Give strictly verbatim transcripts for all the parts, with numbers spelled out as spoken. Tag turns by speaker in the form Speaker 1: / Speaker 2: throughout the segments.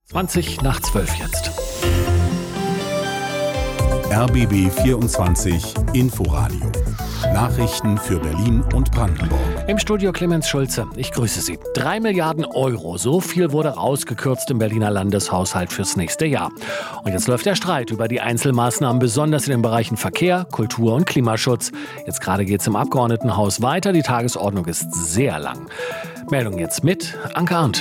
Speaker 1: zwanzig nach zwölf jetzt.
Speaker 2: R B B vierundzwanzig Inforadio. Nachrichten für Berlin und Brandenburg.
Speaker 1: Im Studio Clemens Schulze. Ich grüße Sie. Drei Milliarden Euro, so viel wurde rausgekürzt im Berliner Landeshaushalt fürs nächste Jahr. Und jetzt läuft der Streit über die Einzelmaßnahmen, besonders in den Bereichen Verkehr, Kultur und Klimaschutz. Jetzt gerade geht es im Abgeordnetenhaus weiter. Die Tagesordnung ist sehr lang. Meldung jetzt mit Anke Arndt.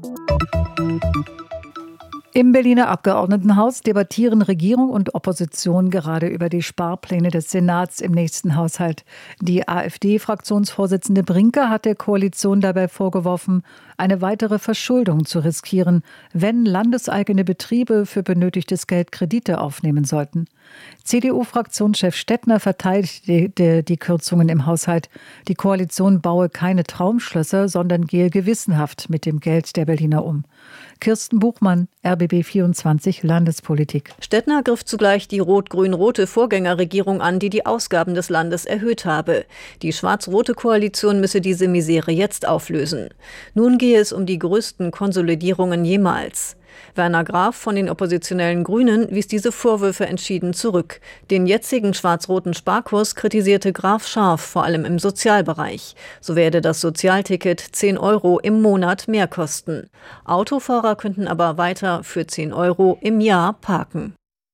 Speaker 3: Im Berliner Abgeordnetenhaus debattieren Regierung und Opposition gerade über die Sparpläne des Senats im nächsten Haushalt. Die AfD-Fraktionsvorsitzende Brinke hat der Koalition dabei vorgeworfen, eine weitere Verschuldung zu riskieren, wenn landeseigene Betriebe für benötigtes Geld Kredite aufnehmen sollten. C D U-Fraktionschef Stettner verteidigte die Kürzungen im Haushalt. Die Koalition baue keine Traumschlösser, sondern gehe gewissenhaft mit dem Geld der Berliner um. Kirsten Buchmann, R B B vierundzwanzig Landespolitik.
Speaker 4: Stettner griff zugleich die rot-grün-rote Vorgängerregierung an, die die Ausgaben des Landes erhöht habe. Die schwarz-rote Koalition müsse diese Misere jetzt auflösen. Nun gehe es um die größten Konsolidierungen jemals. Werner Graf von den oppositionellen Grünen wies diese Vorwürfe entschieden zurück. Den jetzigen schwarz-roten Sparkurs kritisierte Graf scharf, vor allem im Sozialbereich. So werde das Sozialticket zehn Euro im Monat mehr kosten. Autofahrer könnten aber weiter für zehn Euro im Jahr parken.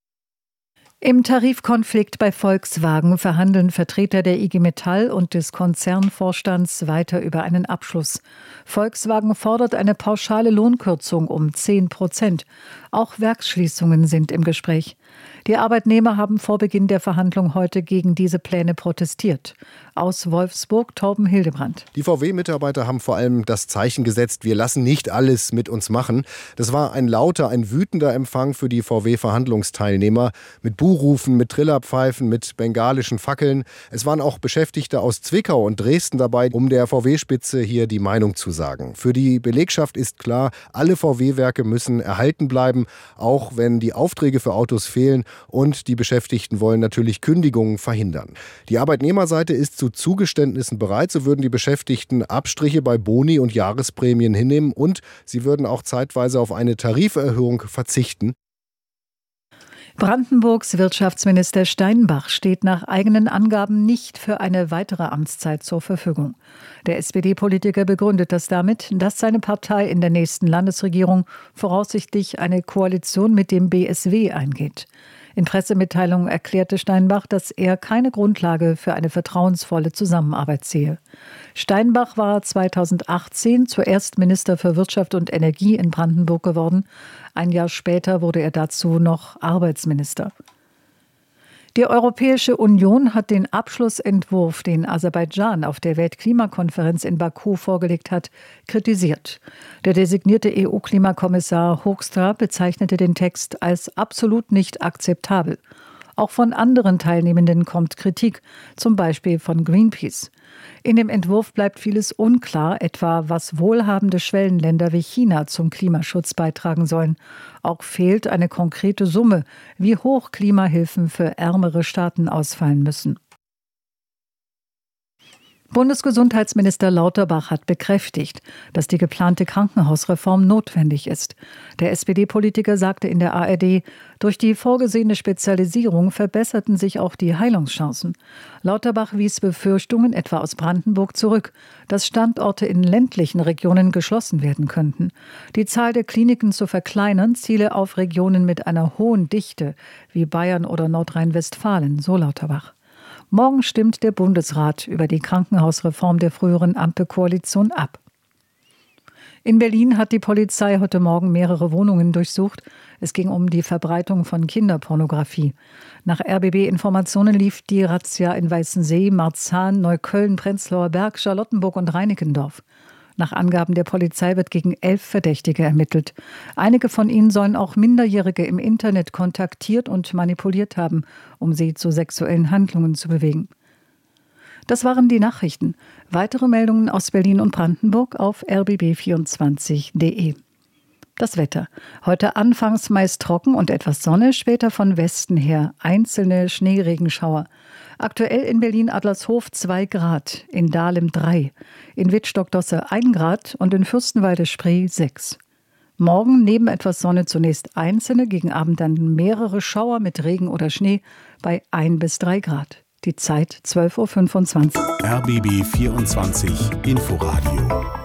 Speaker 3: Im Tarifkonflikt bei Volkswagen verhandeln Vertreter der I G Metall und des Konzernvorstands weiter über einen Abschluss. Volkswagen fordert eine pauschale Lohnkürzung um zehn Prozent. Auch Werksschließungen sind im Gespräch. Die Arbeitnehmer haben vor Beginn der Verhandlung heute gegen diese Pläne protestiert. Aus Wolfsburg, Torben Hildebrand.
Speaker 5: Die V W-Mitarbeiter haben vor allem das Zeichen gesetzt, wir lassen nicht alles mit uns machen. Das war ein lauter, ein wütender Empfang für die V W-Verhandlungsteilnehmer. Mit Buhrufen, mit Trillerpfeifen, mit bengalischen Fackeln. Es waren auch Beschäftigte aus Zwickau und Dresden dabei, um der V W-Spitze hier die Meinung zu sagen. Für die Belegschaft ist klar, alle V W-Werke müssen erhalten bleiben, auch wenn die Aufträge für Autos fehlen. Und die Beschäftigten wollen natürlich Kündigungen verhindern. Die Arbeitnehmerseite ist zu Zugeständnissen bereit. So würden die Beschäftigten Abstriche bei Boni und Jahresprämien hinnehmen und sie würden auch zeitweise auf eine Tariferhöhung verzichten.
Speaker 3: Brandenburgs Wirtschaftsminister Steinbach steht nach eigenen Angaben nicht für eine weitere Amtszeit zur Verfügung. Der S P D-Politiker begründet das damit, dass seine Partei in der nächsten Landesregierung voraussichtlich eine Koalition mit dem B S W eingeht. In Pressemitteilungen erklärte Steinbach, dass er keine Grundlage für eine vertrauensvolle Zusammenarbeit sehe. Steinbach war zweitausendachtzehn zuerst Minister für Wirtschaft und Energie in Brandenburg geworden. Ein Jahr später wurde er dazu noch Arbeitsminister. Die Europäische Union hat den Abschlussentwurf, den Aserbaidschan auf der Weltklimakonferenz in Baku vorgelegt hat, kritisiert. Der designierte E U-Klimakommissar Hoekstra bezeichnete den Text als absolut nicht akzeptabel. Auch von anderen Teilnehmenden kommt Kritik, zum Beispiel von Greenpeace. In dem Entwurf bleibt vieles unklar, etwa was wohlhabende Schwellenländer wie China zum Klimaschutz beitragen sollen. Auch fehlt eine konkrete Summe, wie hoch Klimahilfen für ärmere Staaten ausfallen müssen. Bundesgesundheitsminister Lauterbach hat bekräftigt, dass die geplante Krankenhausreform notwendig ist. Der S P D-Politiker sagte in der A R D, durch die vorgesehene Spezialisierung verbesserten sich auch die Heilungschancen. Lauterbach wies Befürchtungen etwa aus Brandenburg zurück, dass Standorte in ländlichen Regionen geschlossen werden könnten. Die Zahl der Kliniken zu verkleinern, ziele auf Regionen mit einer hohen Dichte wie Bayern oder Nordrhein-Westfalen, so Lauterbach. Morgen stimmt der Bundesrat über die Krankenhausreform der früheren Ampelkoalition ab. In Berlin hat die Polizei heute Morgen mehrere Wohnungen durchsucht. Es ging um die Verbreitung von Kinderpornografie. Nach R B B-Informationen lief die Razzia in Weißensee, Marzahn, Neukölln, Prenzlauer Berg, Charlottenburg und Reinickendorf. Nach Angaben der Polizei wird gegen elf Verdächtige ermittelt. Einige von ihnen sollen auch Minderjährige im Internet kontaktiert und manipuliert haben, um sie zu sexuellen Handlungen zu bewegen. Das waren die Nachrichten. Weitere Meldungen aus Berlin und Brandenburg auf r b b vierundzwanzig punkt d e. Das Wetter. Heute anfangs meist trocken und etwas Sonne, später von Westen her einzelne Schneeregenschauer. Aktuell in Berlin-Adlershof zwei Grad, in Dahlem drei, in Wittstock-Dosse ein Grad und in Fürstenwalde-Spree sechs. Morgen neben etwas Sonne zunächst einzelne, gegen Abend dann mehrere Schauer mit Regen oder Schnee bei ein bis drei Grad. Die Zeit zwölf Uhr fünfundzwanzig.
Speaker 2: R B B vierundzwanzig Inforadio